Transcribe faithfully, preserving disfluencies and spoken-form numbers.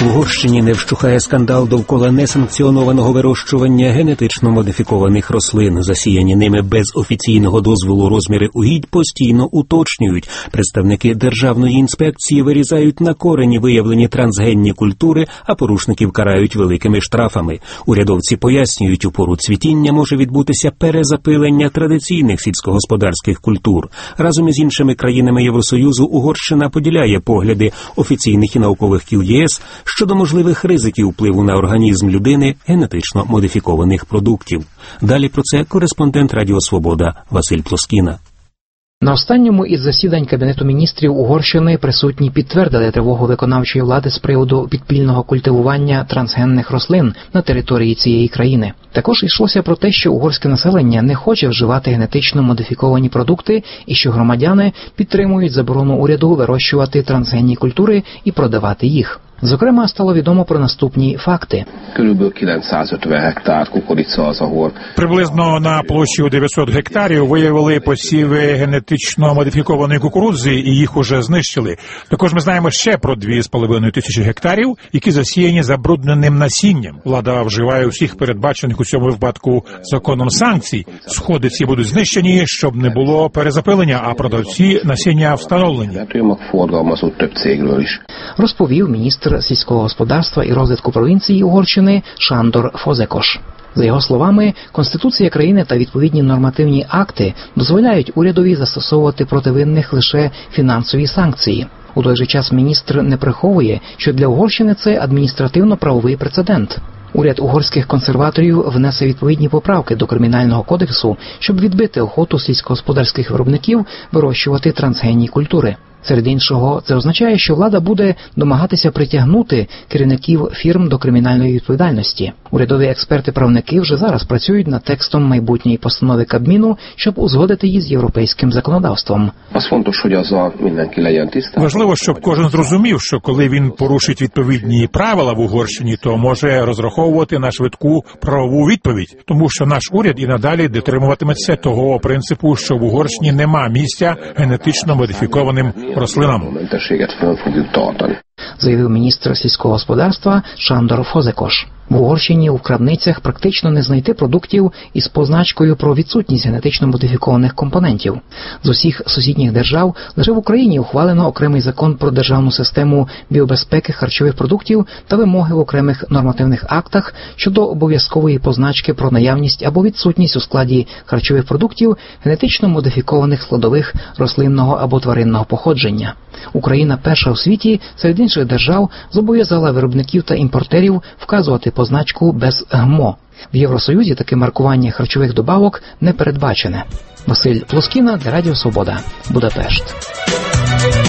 В Угорщині не вщухає скандал довкола несанкціонованого вирощування генетично модифікованих рослин. Засіяні ними без офіційного дозволу розміри угідь постійно уточнюють. Представники Державної інспекції вирізають на корені виявлені трансгенні культури, а порушників карають великими штрафами. Урядовці пояснюють, у пору цвітіння може відбутися перезапилення традиційних сільськогосподарських культур. Разом із іншими країнами Євросоюзу Угорщина поділяє погляди офіційних і наукових кіл ЄС щодо можливих ризиків впливу на організм людини генетично модифікованих продуктів. Далі про це кореспондент Радіо Свобода Василь Плоскіна. На останньому із засідань Кабінету міністрів Угорщини присутні підтвердили тривогу виконавчої влади з приводу підпільного культивування трансгенних рослин на території цієї країни. Також йшлося про те, що угорське населення не хоче вживати генетично модифіковані продукти і що громадяни підтримують заборону уряду вирощувати трансгенні культури і продавати їх. Зокрема, стало відомо про наступні факти. Приблизно на площі у дев'ятсот гектарів виявили посіви генетично модифікованої кукурудзи і їх уже знищили. Також ми знаємо ще про дві з половиною тисячі гектарів, які засіяні забрудненим насінням. Влада вживає усіх передбачених у цьому випадку законом санкцій. Сходи ці будуть знищені, щоб не було перезапилення, а продавці насіння встановлені. Розповів міністр сільського господарства і розвитку провінції Угорщини Шандор Фозекош. За його словами, Конституція країни та відповідні нормативні акти дозволяють урядові застосовувати проти винних лише фінансові санкції. У той же час міністр не приховує, що для Угорщини це адміністративно-правовий прецедент. Уряд угорських консерваторів внесе відповідні поправки до Кримінального кодексу, щоб відбити охоту сільськогосподарських виробників вирощувати трансгенні культури. Серед іншого, це означає, що влада буде домагатися притягнути керівників фірм до кримінальної відповідальності. Урядові експерти-правники вже зараз працюють над текстом майбутньої постанови Кабміну, щоб узгодити її з європейським законодавством. Важливо, щоб кожен зрозумів, що коли він порушить відповідні правила в Угорщині, то може розраховувати на швидку правову відповідь, тому що наш уряд і надалі дотримуватиметься того принципу, що в Угорщині нема місця генетично модифікованим рослинам. Заявив міністр сільського господарства Шандор Фозекош. В Угорщині у крамницях практично не знайти продуктів із позначкою про відсутність генетично модифікованих компонентів. З усіх сусідніх держав лише в Україні ухвалено окремий закон про державну систему біобезпеки харчових продуктів та вимоги в окремих нормативних актах щодо обов'язкової позначки про наявність або відсутність у складі харчових продуктів генетично модифікованих складових рослинного або тваринного походження. Україна перша у світі серед інших держав зобов'язала виробників та імпортерів вказувати позначку без ГМО. В Євросоюзі таке маркування харчових добавок не передбачене. Василь Плоскіна для Радіо Свобода. Будапешт.